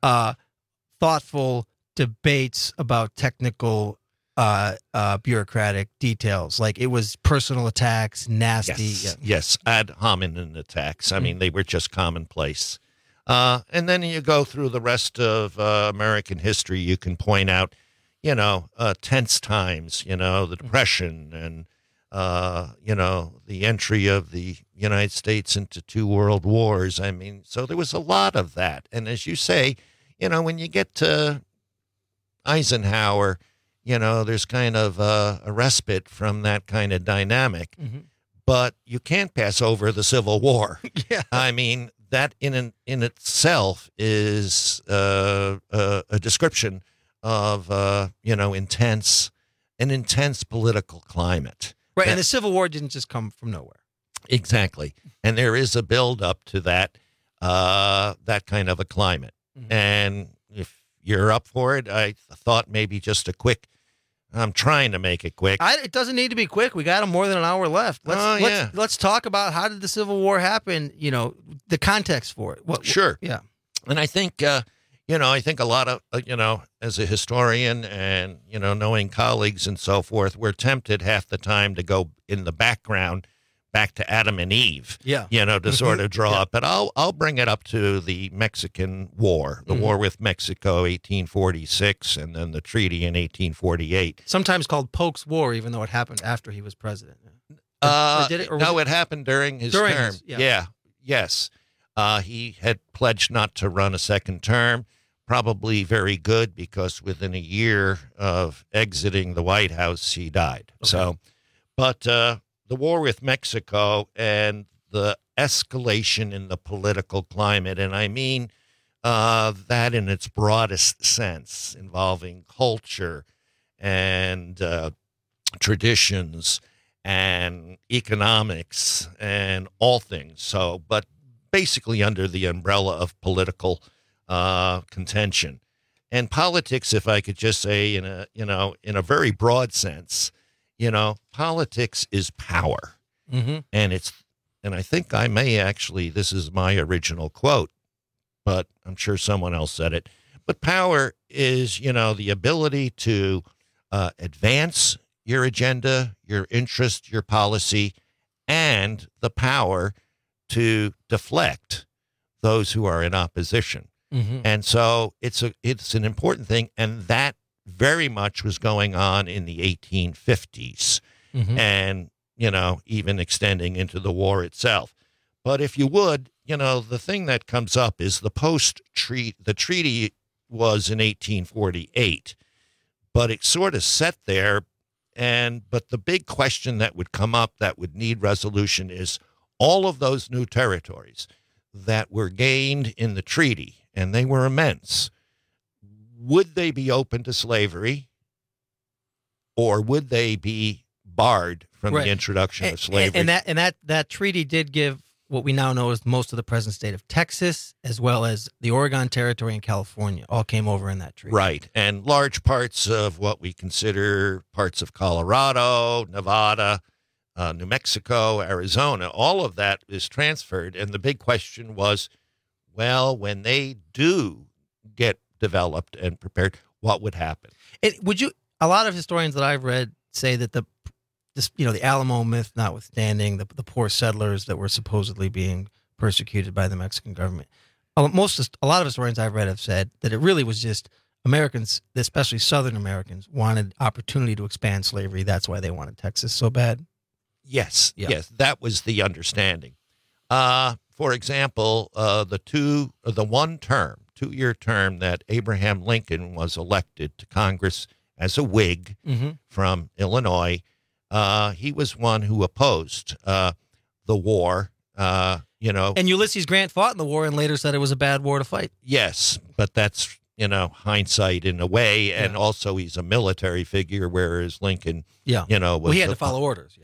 thoughtful debates about technical bureaucratic details. Like it was personal attacks, nasty. Yes, ad hominem attacks. I mean, they were just commonplace. And then you go through the rest of American history, you can point out, tense times, the Depression and, the entry of the United States into 2 world wars. I mean, so there was a lot of that. And as you say, when you get to Eisenhower, there's kind of a respite from that kind of dynamic. But you can't pass over the Civil War. I mean, that in itself is a description of, intense an intense political climate. Right, and the Civil War didn't just come from nowhere. Exactly. And there is a build up to that kind of a climate. Mm-hmm. And if you're up for it, I thought maybe just a quick, I'm trying to make it quick. It doesn't need to be quick. We got more than an hour left. Let's talk about how did the Civil War happen, the context for it. Sure. Yeah. And I think, I think a lot of, as a historian and, knowing colleagues and so forth, we're tempted half the time to go in the background back to Adam and Eve, to sort of draw up. But I'll bring it up to the Mexican War, the war with Mexico, 1846, and then the treaty in 1848. Sometimes called Polk's War, even though it happened after he was president. It happened during his term. Yes. He had pledged not to run a second term. Probably very good, because within a year of exiting the White House, he died. Okay. But the war with Mexico and the escalation in the political climate, and I mean that in its broadest sense, involving culture and traditions and economics and all things. So, but basically under the umbrella of political contention. And politics, if I could just say in a very broad sense, politics is power. Mm-hmm. And I think I may actually, this is my original quote, but I'm sure someone else said it. But power is, the ability to advance your agenda, your interest, your policy, and the power to deflect those who are in opposition. Mm-hmm. And so it's an important thing, and that very much was going on in the 1850s, and even extending into the war itself. But if you would, the thing that comes up is the the treaty was in 1848, but it sort of set there. But the big question that would come up that would need resolution is all of those new territories that were gained in the treaty, and they were immense. Would they be open to slavery, or would they be barred from the introduction of slavery? And that treaty did give what we now know as most of the present state of Texas, as well as the Oregon Territory and California, all came over in that treaty. Right, and large parts of what we consider parts of Colorado, Nevada, New Mexico, Arizona, all of that is transferred. And the big question was, well, when they do get developed and prepared, what would happen? A lot of historians that I've read say that the Alamo myth notwithstanding, the poor settlers that were supposedly being persecuted by the Mexican government, a lot of historians I've read have said that it really was just Americans, especially Southern Americans, wanted opportunity to expand slavery. That's why they wanted Texas so bad. Yes, that was the understanding. For example, the 2-year term that Abraham Lincoln was elected to Congress as a Whig from Illinois, he was one who opposed the war. And Ulysses Grant fought in the war and later said it was a bad war to fight. Yes, but that's hindsight in a way, and also he's a military figure, whereas Lincoln, he had to follow orders.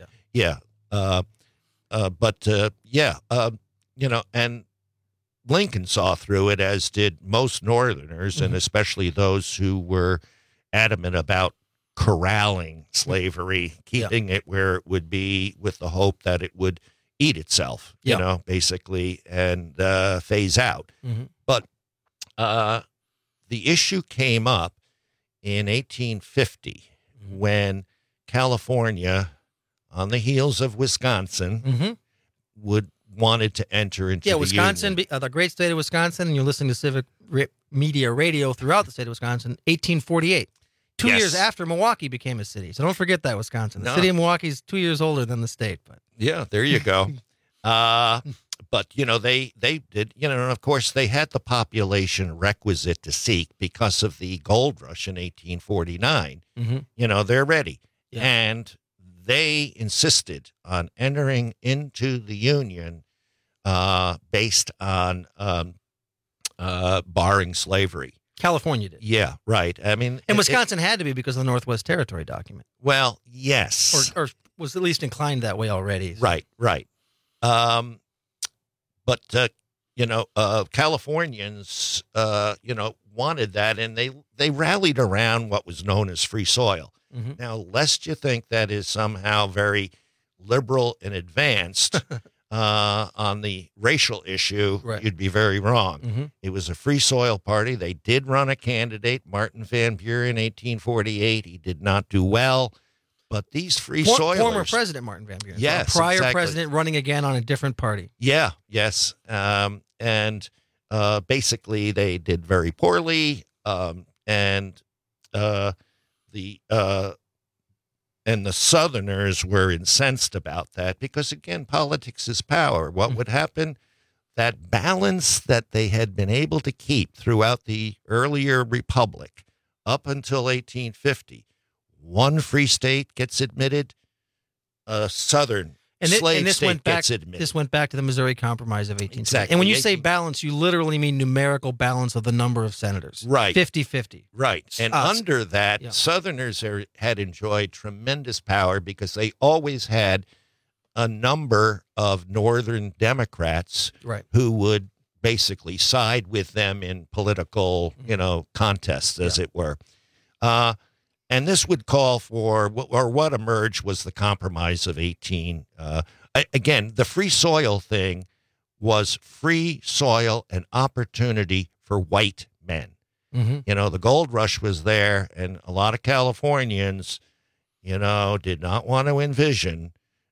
And Lincoln saw through it, as did most Northerners, and especially those who were adamant about corralling slavery, keeping it where it would be, with the hope that it would eat itself, basically, and phase out. But the issue came up in 1850 when California, on the heels of Wisconsin, wanted to enter into the Wisconsin, Union. The great state of Wisconsin, and you're listening to Civic Media Radio throughout the state of Wisconsin, 1848. 2 years after Milwaukee became a city. So don't forget that, Wisconsin. The city of Milwaukee is 2 years older than the state. But yeah, there you go. But, they did, and of course, they had the population requisite to seek because of the gold rush in 1849. They're ready. Yeah. And they insisted on entering into the Union based on barring slavery. California did. Yeah, right. I mean, And Wisconsin had to be because of the Northwest Territory document. Well, yes. Or was at least inclined that way already. So. Right. But Californians, wanted that, and they rallied around what was known as free soil. Mm-hmm. Now, lest you think that is somehow very liberal and advanced on the racial issue, you'd be very wrong. Mm-hmm. It was a free soil party. They did run a candidate, Martin Van Buren, 1848. He did not do well. But these free soilers... Former President Martin Van Buren. Yes, so prior exactly. president running again on a different party. Yeah, yes. Basically, they did very poorly, and the Southerners were incensed about that because, again, politics is power. What would happen? That balance that they had been able to keep throughout the earlier republic up until 1850, one free state gets admitted, a Southern slave state gets admitted. This went back to the Missouri Compromise of 1860. Exactly. And when you say balance, you literally mean numerical balance of the number of senators. Right. 50-50. Right. And under that, Southerners had enjoyed tremendous power because they always had a number of Northern Democrats who would basically side with them in political, contests, as it were. And this would call for, or what emerged was the Compromise of 18. Again, the free soil thing was free soil and opportunity for white men. Mm-hmm. The gold rush was there, and a lot of Californians, did not want to envision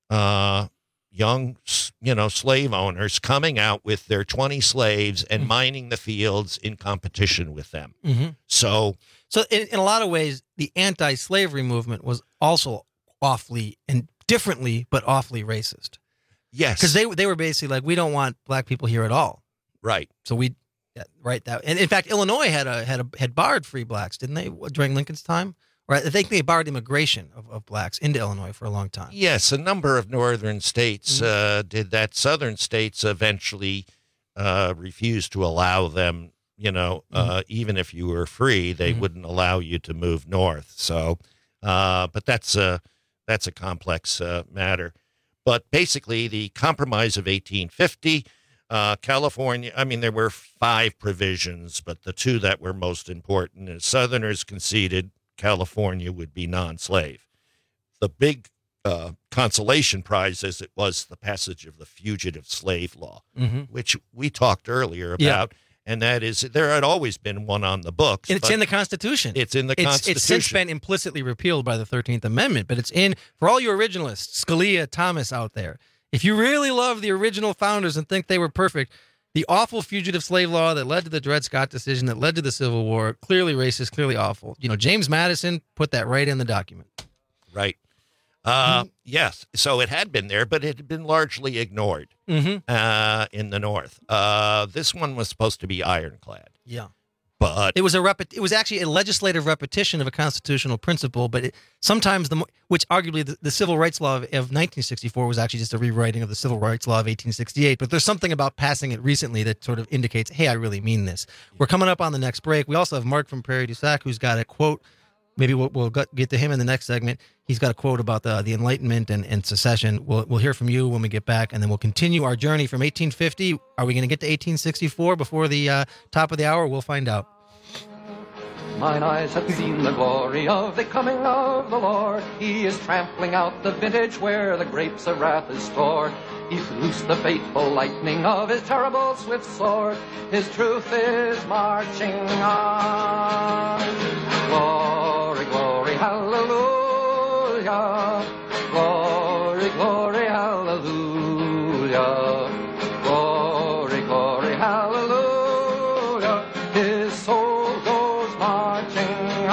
young, slave owners coming out with their 20 slaves and mining the fields in competition with them. Mm-hmm. So in a lot of ways, the anti-slavery movement was also awfully and differently, but awfully racist. Yes, because they were basically like, we don't want black people here at all. Right. So and in fact, Illinois had barred free blacks, didn't they, during Lincoln's time? Or I think they barred immigration of blacks into Illinois for a long time. Yes, a number of northern states did that. Southern states eventually refused to allow them. Even if you were free, they wouldn't allow you to move north. So, but that's a complex matter. But basically, the Compromise of 1850, California. I mean, there were 5 provisions, but the 2 that were most important is Southerners conceded California would be non-slave. The big consolation prize, as it was, the passage of the Fugitive Slave Law, which we talked earlier about. And that is, there had always been one on the books. And it's in the Constitution. It's in the Constitution. It's since been implicitly repealed by the 13th Amendment, but it's in, for all you originalists, Scalia, Thomas out there, if you really love the original founders and think they were perfect, the awful Fugitive Slave Law that led to the Dred Scott decision, that led to the Civil War, clearly racist, clearly awful. James Madison put that right in the document. Right. Yes. So it had been there, but it had been largely ignored in the North. This one was supposed to be ironclad. Yeah. But it was actually a legislative repetition of a constitutional principle, but sometimes which arguably the Civil Rights Law of 1964 was actually just a rewriting of the Civil Rights Law of 1868. But there's something about passing it recently that sort of indicates, hey, I really mean this. We're coming up on the next break. We also have Mark from Prairie du Sac who's got a quote. Maybe we'll get to him in the next segment. He's got a quote about the Enlightenment and secession. We'll hear from you when we get back, and then we'll continue our journey from 1850. Are we going to get to 1864 before the top of the hour? We'll find out. Mine eyes have seen the glory of the coming of the Lord. He is trampling out the vintage where the grapes of wrath is stored. He's loosed the fateful lightning of his terrible swift sword. His truth is marching on. Glory, glory, hallelujah. Glory, glory, hallelujah. Glory, glory, hallelujah. His soul goes marching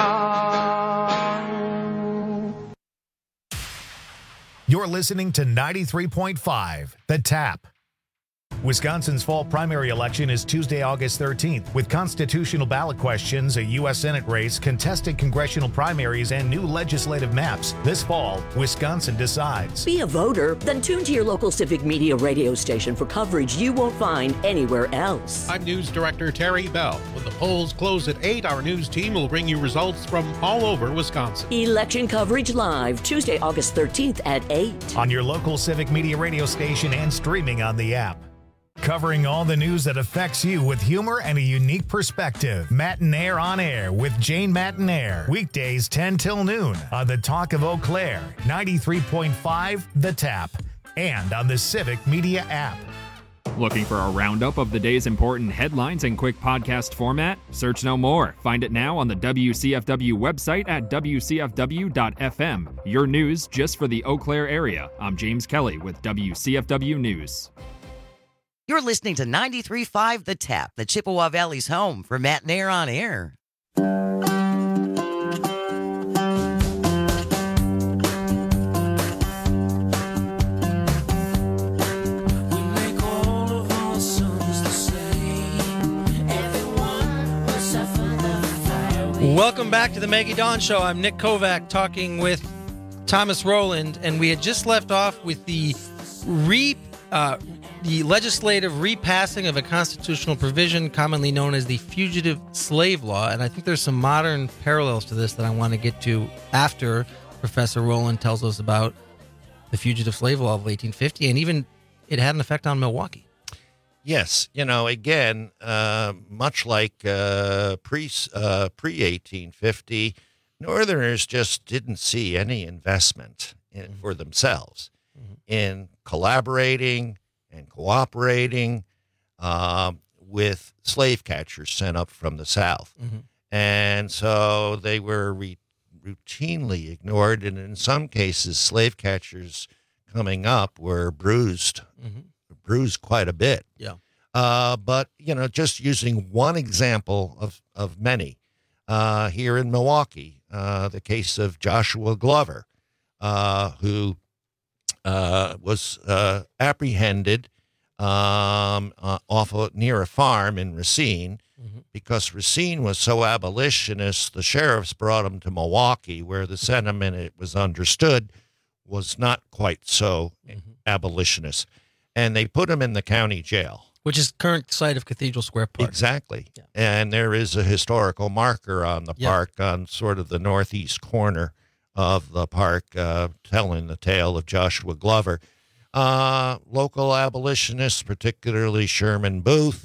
on. You're listening to 93.5 The Tap. Wisconsin's fall primary election is Tuesday, August 13th, with constitutional ballot questions, a U.S. Senate race, contested congressional primaries, and new legislative maps. This fall, Wisconsin decides. Be a voter? Then tune to your local Civic Media radio station for coverage you won't find anywhere else. I'm News Director Terry Bell. When the polls close at 8, our news team will bring you results from all over Wisconsin. Election coverage live, Tuesday, August 13th at 8. On your local Civic Media radio station and streaming on the app. Covering all the news that affects you with humor and a unique perspective. Matinaire on Air with Jane Matinaire. Weekdays 10 till noon on the Talk of Eau Claire, 93.5 The Tap, and on the Civic Media app. Looking for a roundup of the day's important headlines in quick podcast format? Search no more. Find it now on the WCFW website at WCFW.FM. Your news just for the Eau Claire area. I'm James Kelly with WCFW News. You're listening to 93.5 The Tap, the Chippewa Valley's home for Matinaire on Air. Welcome back to the Maggie Dawn Show. I'm Nick Kovac talking with Thomas Rowland, and we had just left off with the legislative repassing of a constitutional provision commonly known as the Fugitive Slave Law, and I think there's some modern parallels to this that I want to get to after Professor Rowland tells us about the Fugitive Slave Law of 1850, and even it had an effect on Milwaukee. Yes, again, much like pre-1850, Northerners just didn't see any investment for themselves in collaborating and cooperating with slave catchers sent up from the South. And so they were routinely ignored, and in some cases, slave catchers coming up were bruised quite a bit. Yeah. But, just using one example of many, here in Milwaukee, the case of Joshua Glover, who was apprehended near a farm in Racine. Because Racine was so abolitionist, the sheriffs brought him to Milwaukee, where the sentiment, it was understood, was not quite so abolitionist. And they put him in the county jail. Which is current site of Cathedral Square Park. Exactly. Yeah. And there is a historical marker on the park on sort of the northeast corner of the park, telling the tale of Joshua Glover. Local abolitionists, particularly Sherman Booth,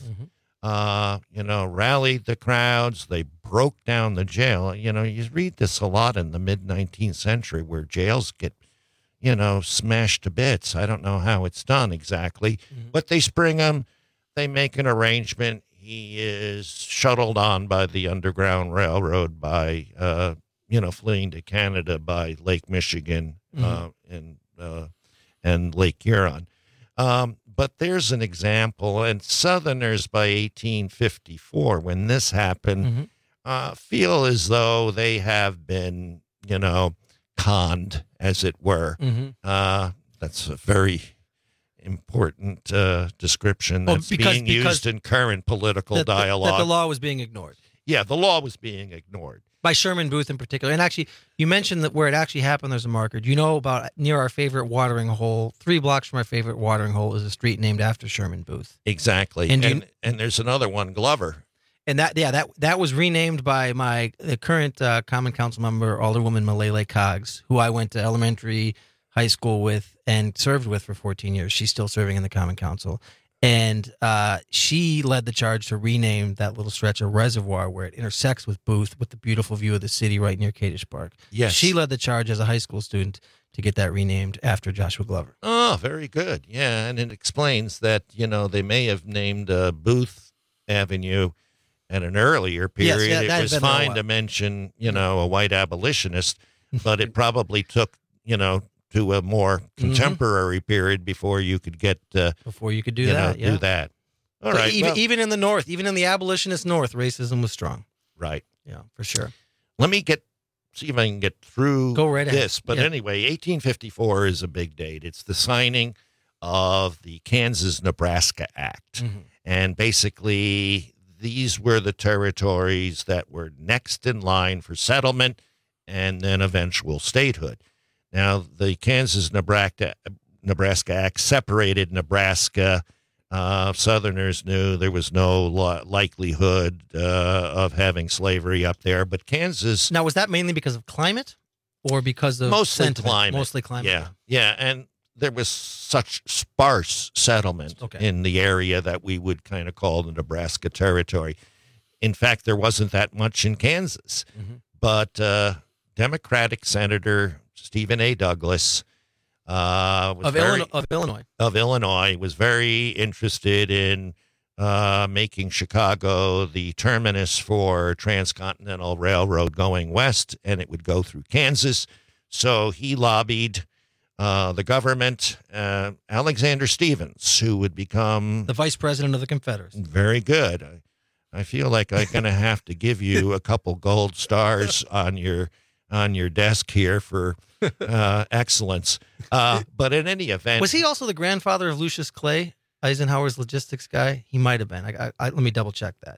rallied the crowds. They broke down the jail. You read this a lot in the mid-19th century where jails get smashed to bits. I don't know how it's done exactly, but they spring him. They make an arrangement. He is shuttled on by the Underground Railroad by, fleeing to Canada by Lake Michigan and Lake Huron. But there's an example, and Southerners by 1854, when this happened, feel as though they have been, conned, as it were. That's a very important description that's being used in current political dialogue. That the law was being ignored. Yeah, the law was being ignored. By Sherman Booth in particular. And actually, you mentioned that where it actually happened, there's a marker. Do you know about near our favorite watering hole, 3 blocks from our favorite watering hole is a street named after Sherman Booth. Exactly. And there's another one, Glover. And that was renamed by the current Common Council member, Alderwoman Malele Coggs, who I went to elementary, high school with, and served with for 14 years. She's still serving in the Common Council. And she led the charge to rename that little stretch of reservoir where it intersects with Booth, with the beautiful view of the city right near Kadish Park. Yes. She led the charge as a high school student to get that renamed after Joshua Glover. Oh, very good. Yeah, and it explains that, they may have named Booth Avenue at an earlier period. Yes, it was fine to mention, a white abolitionist, but it probably took, to a more contemporary period before you could get before you could do that. Do that. All but right. Even in the North, even in the abolitionist North, racism was strong. Right. Yeah, for sure. Let me see if I can get through Go right this. ahead. But anyway, 1854 is a big date. It's the signing of the Kansas-Nebraska Act. And basically, these were the territories that were next in line for settlement and then eventual statehood. Now, the Kansas-Nebraska Act separated Nebraska. Southerners knew there was no likelihood of having slavery up there, but Kansas... Now, was that mainly because of climate or because of sentiment? Mostly climate. Yeah, and there was such sparse settlement in the area that we would kind of call the Nebraska Territory. In fact, there wasn't that much in Kansas, but Democratic Senator Stephen A. Douglas... of Illinois was very interested in making Chicago the terminus for transcontinental railroad going west, and it would go through Kansas. So he lobbied the government, Alexander Stephens, who would become the vice president of the Confederacy. Very good. I feel like I'm going to have to give you a couple gold stars on your desk here for excellence. But in any event... Was he also the grandfather of Lucius Clay, Eisenhower's logistics guy? He might have been. Let me double-check that.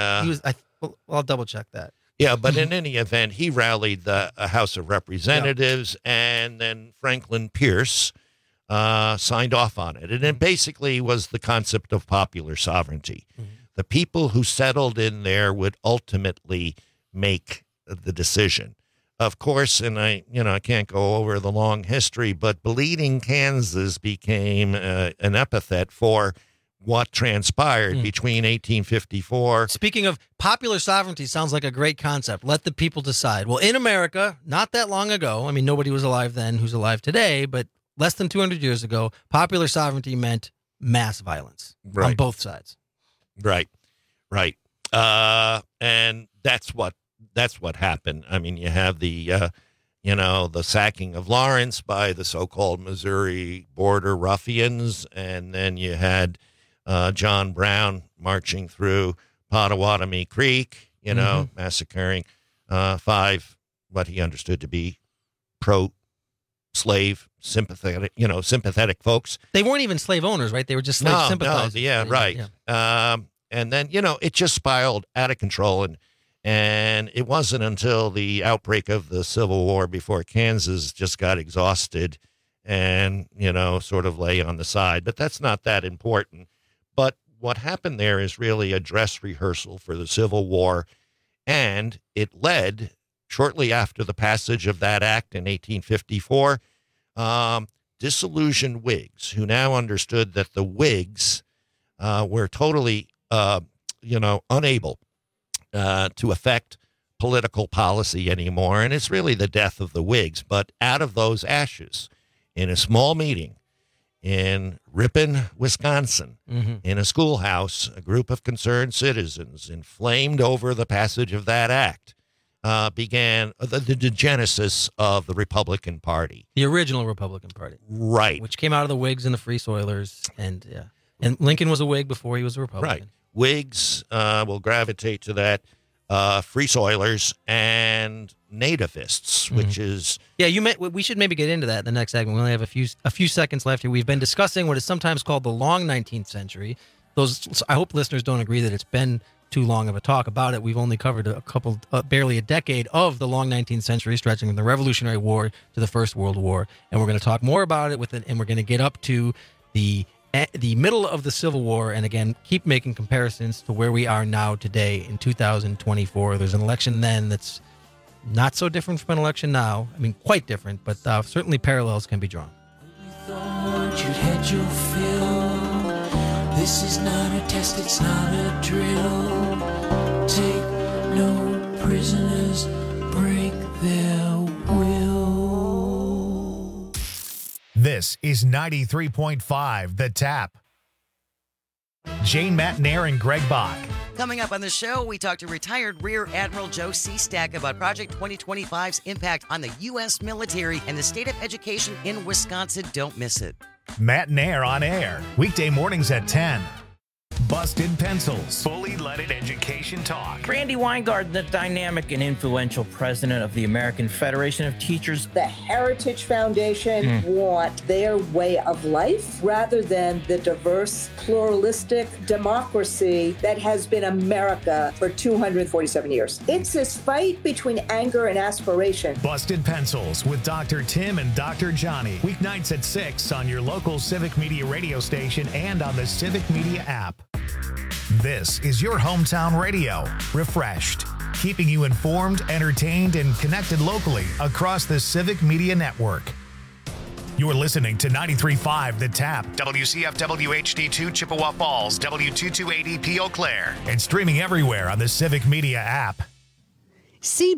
I'll double-check that. Yeah, but in any event, he rallied the House of Representatives, and then Franklin Pierce signed off on it. And it basically was the concept of popular sovereignty. The people who settled in there would ultimately make the decision. Of course, and I can't go over the long history, but Bleeding Kansas became an epithet for what transpired between 1854. Speaking of popular sovereignty, sounds like a great concept. Let the people decide. Well, in America, not that long ago, I mean, nobody was alive then who's alive today, but less than 200 years ago, popular sovereignty meant mass violence on both sides. Right. And that's what happened. I mean, you have the sacking of Lawrence by the so-called Missouri border ruffians, and then you had John Brown marching through Pottawatomie Creek, massacring 5 what he understood to be pro-slave sympathetic folks. They weren't even slave owners, right? They were just slave sympathizers. Yeah, right. Yeah. And then it just spiraled out of control, and it wasn't until the outbreak of the Civil War before Kansas just got exhausted and, sort of lay on the side. But that's not that important. But what happened there is really a dress rehearsal for the Civil War, and it led, shortly after the passage of that act in 1854, disillusioned Whigs who now understood that the Whigs were totally, unable to affect political policy anymore. And it's really the death of the Whigs. But out of those ashes, in a small meeting in Ripon, Wisconsin, in a schoolhouse, a group of concerned citizens, inflamed over the passage of that act, began the genesis of the Republican Party. The original Republican Party. Right. Which came out of the Whigs and the Free Soilers. And Lincoln was a Whig before he was a Republican. Right. Whigs will gravitate to that, Free Soilers and Nativists, which is... Yeah, we should maybe get into that in the next segment. We only have a few seconds left here. We've been discussing what is sometimes called the long 19th century. I hope listeners don't agree that it's been too long of a talk about it. We've only covered barely a decade of the long 19th century, stretching from the Revolutionary War to the First World War. And we're going to talk more about it and we're going to get up to the middle of the Civil War, and again, keep making comparisons to where we are now today in 2024. There's an election then that's not so different from an election now. I mean, quite different, but certainly parallels can be drawn. Thought you'd had your fill. This is not a test, it's not a drill. Take no prisoners, break their will. This is 93.5 The Tap. Jane Matnair and Greg Bach. Coming up on the show, we talk to retired Rear Admiral Joe Seastack about Project 2025's impact on the U.S. military and the state of education in Wisconsin. Don't miss it. Matnair on air, weekday mornings at 10. Busted Pencils, fully leaded education talk. Randy Weingart, the dynamic and influential president of the American Federation of Teachers. The Heritage Foundation want their way of life rather than the diverse, pluralistic democracy that has been America for 247 years. It's this fight between anger and aspiration. Busted Pencils with Dr. Tim and Dr. Johnny. Weeknights at 6 on your local Civic Media radio station and on the Civic Media app. This is your hometown radio, refreshed, keeping you informed, entertained, and connected locally across the Civic Media Network. You're listening to 93.5 The Tap, WCFW HD2 Chippewa Falls, W228EP Eau Claire, and streaming everywhere on the Civic Media app. See